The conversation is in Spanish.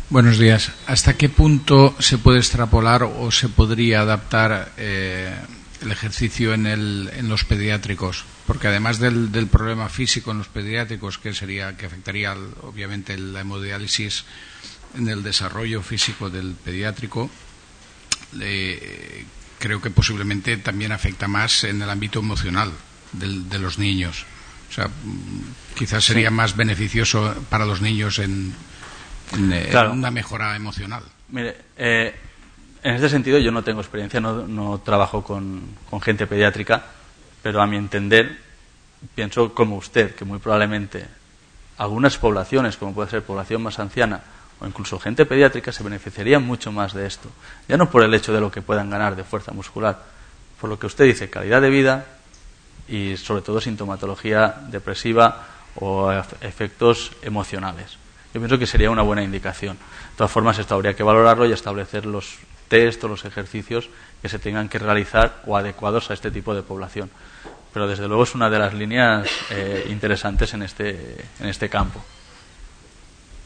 Buenos días. ¿Hasta qué punto se puede extrapolar o se podría adaptar el ejercicio en los pediátricos? Porque además del problema físico en los pediátricos, que afectaría obviamente la hemodiálisis en el desarrollo físico del pediátrico, creo que posiblemente también afecta más en el ámbito emocional de los niños. O sea, quizás sería más beneficioso para los niños en una mejora emocional. Mire, en este sentido yo no tengo experiencia, no trabajo con gente pediátrica, pero a mi entender pienso como usted, que muy probablemente algunas poblaciones, como puede ser población más anciana o incluso gente pediátrica, se beneficiarían mucho más de esto. Ya no por el hecho de lo que puedan ganar de fuerza muscular, por lo que usted dice, calidad de vida y sobre todo sintomatología depresiva o efectos emocionales. Yo pienso que sería una buena indicación. De todas formas, esto habría que valorarlo y establecer los test o los ejercicios que se tengan que realizar o adecuados a este tipo de población. Pero desde luego es una de las líneas interesantes en este campo.